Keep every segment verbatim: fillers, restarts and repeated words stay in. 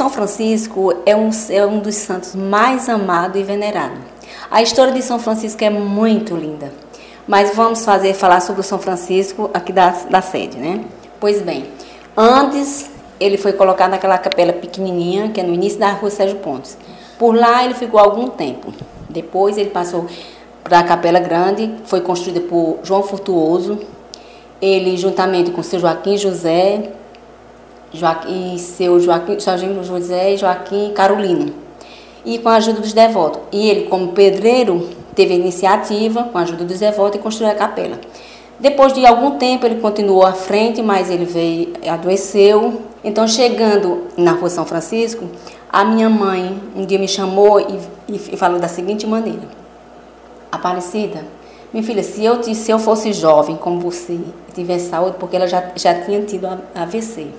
São Francisco é um, é um dos santos mais amados e venerados. A história de São Francisco é muito linda, mas vamos fazer, falar sobre o São Francisco aqui da, da sede, né? Pois bem, antes ele foi colocado naquela capela pequenininha, que é no início da rua Sérgio Pontes. Por lá ele ficou algum tempo. Depois ele passou para a Capela Grande, foi construída por João Frutuoso. Ele, juntamente com seu Joaquim José, Joaquim, e seu Joaquim, Joaquim José e Joaquim Carolino, e com a ajuda dos devotos. E ele, como pedreiro, teve a iniciativa, com a ajuda dos devotos, e construiu a capela. Depois de algum tempo, ele continuou à frente, mas ele veio, adoeceu. Então, chegando na rua São Francisco, a minha mãe um dia me chamou e, e falou da seguinte maneira: Aparecida, minha filha, se eu, se eu fosse jovem como você e tivesse saúde, porque ela já, já tinha tido A V C,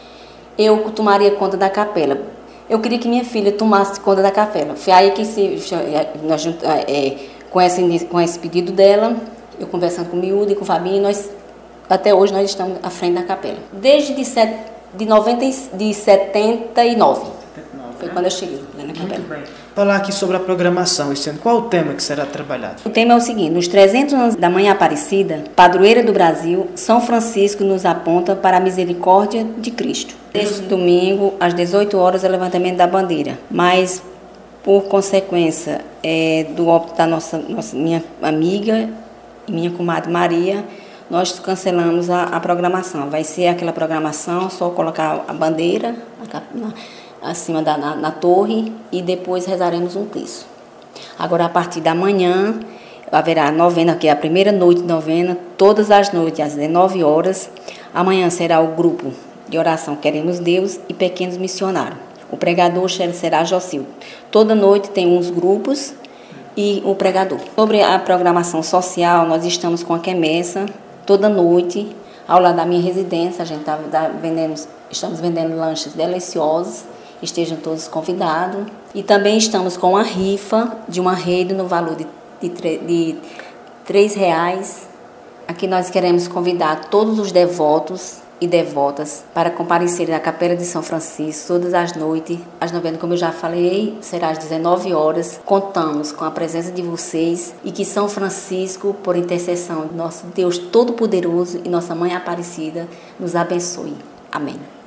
eu tomaria conta da capela. Eu queria que minha filha tomasse conta da capela. Foi aí que, se, nós, é, com, esse, com esse pedido dela, eu conversando com o Miúdo e com o Fabinho, nós, até hoje nós estamos à frente da capela. Desde de, set, de, noventa, de setenta e nove. Foi quando eu cheguei lá na capela. Muito bem. Falar aqui sobre a programação, esse ano. Qual o tema que será trabalhado? O tema é o seguinte: nos trezentos anos da Mãe Aparecida, padroeira do Brasil, São Francisco nos aponta para a misericórdia de Cristo. Este domingo, às dezoito horas, é o levantamento da bandeira. Mas, por consequência é, do óbito da nossa, nossa, minha amiga e minha comadre Maria, nós cancelamos a, a programação. Vai ser aquela programação, só colocar a bandeira na, acima da na, na torre, e depois rezaremos um terço. Agora, a partir da manhã, haverá a novena, que é a primeira noite de novena, todas as noites, às dezenove horas. Amanhã será o grupo de oração Queremos Deus e Pequenos Missionários. O pregador será Jocildo. Toda noite tem uns grupos e o pregador. Sobre a programação social, nós estamos com a quermessa toda noite, ao lado da minha residência. A gente tá vendendo, estamos vendendo lanches deliciosos, estejam todos convidados. E também estamos com a rifa de uma rede no valor de, de, de três reais. Aqui nós queremos convidar todos os devotos e devotas para comparecerem à Capela de São Francisco todas as noites. As novenas, como eu já falei, será às dezenove horas. Contamos com a presença de vocês e que São Francisco, por intercessão de nosso Deus Todo-Poderoso e nossa Mãe Aparecida, nos abençoe. Amém.